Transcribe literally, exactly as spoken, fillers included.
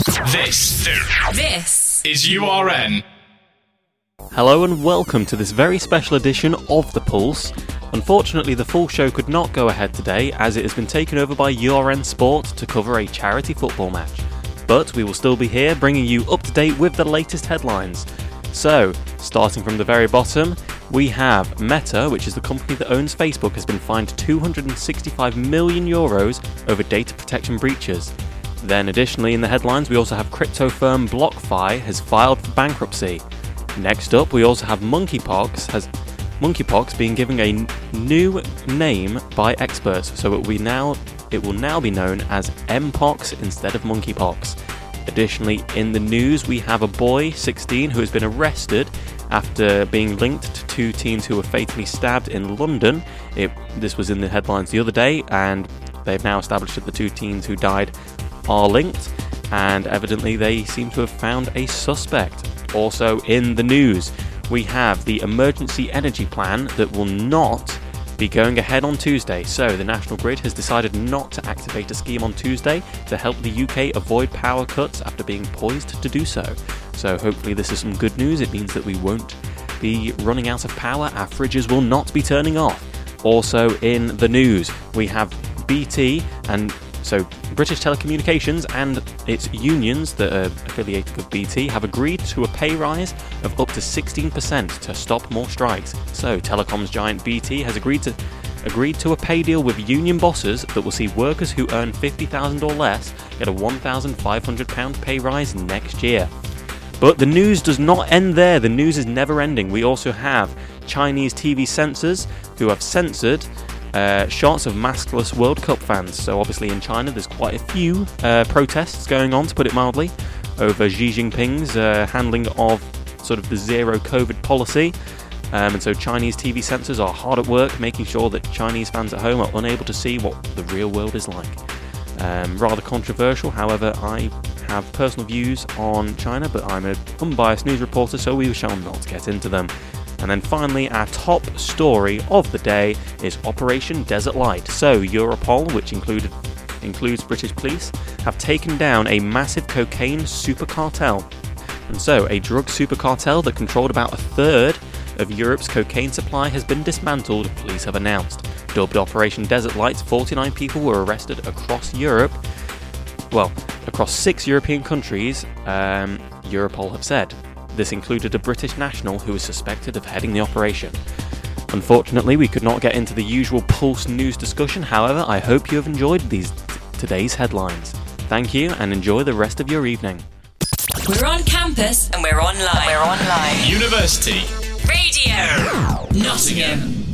This, this is U R N. Hello and welcome to this very special edition of The Pulse. Unfortunately, the full show could not go ahead today as it has been taken over by U R N Sport to cover a charity football match. But we will still be here bringing you up to date with the latest headlines. So, starting from the very bottom, we have Meta, which is the company that owns Facebook, has been fined two hundred sixty-five million euros over data protection breaches. Then additionally in the headlines we also have crypto firm BlockFi has filed for bankruptcy. Next up we also have monkeypox has monkeypox being given a n- new name by experts, so it will be now it will now be known as Mpox instead of monkeypox. Additionally in the news we have a boy sixteen who has been arrested after being linked to two teens who were fatally stabbed in London. It, this was in the headlines the other day, and they've now established that the two teens who died are linked, and evidently they seem to have found a suspect. Also in the news, we have the emergency energy plan that will not be going ahead on Tuesday. So the National Grid has decided not to activate a scheme on Tuesday to help the U K avoid power cuts after being poised to do so. So hopefully this is some good news. It means that we won't be running out of power. Our fridges will not be turning off. Also in the news, we have B T and So British Telecommunications and its unions that are affiliated with B T have agreed to a pay rise of up to sixteen percent to stop more strikes. So telecoms giant B T has agreed to agreed to a pay deal with union bosses that will see workers who earn fifty thousand dollars or less get a one thousand five hundred pounds pay rise next year. But the news does not end there. The news is never ending. We also have Chinese T V censors who have censored Uh, shots of maskless World Cup fans. So obviously in China there's quite a few uh, protests going on, to put it mildly, over Xi Jinping's uh, handling of sort of the zero COVID policy. Um, and so Chinese T V censors are hard at work making sure that Chinese fans at home are unable to see what the real world is like. Um, rather controversial, however, I have personal views on China, but I'm an unbiased news reporter, so we shall not get into them. And then finally, our top story of the day is Operation Desert Light. So Europol, which included includes British police, have taken down a massive cocaine super cartel. And so a drug super cartel that controlled about a third of Europe's cocaine supply has been dismantled, police have announced. Dubbed Operation Desert Light, forty-nine people were arrested across Europe. Well, across six European countries, um, Europol have said. This included a British national who was suspected of heading the operation. Unfortunately, we could not get into the usual Pulse news discussion. However, I hope you have enjoyed these t- today's headlines. Thank you and enjoy the rest of your evening. We're on campus and we're online. We're online. University Radio Nottingham.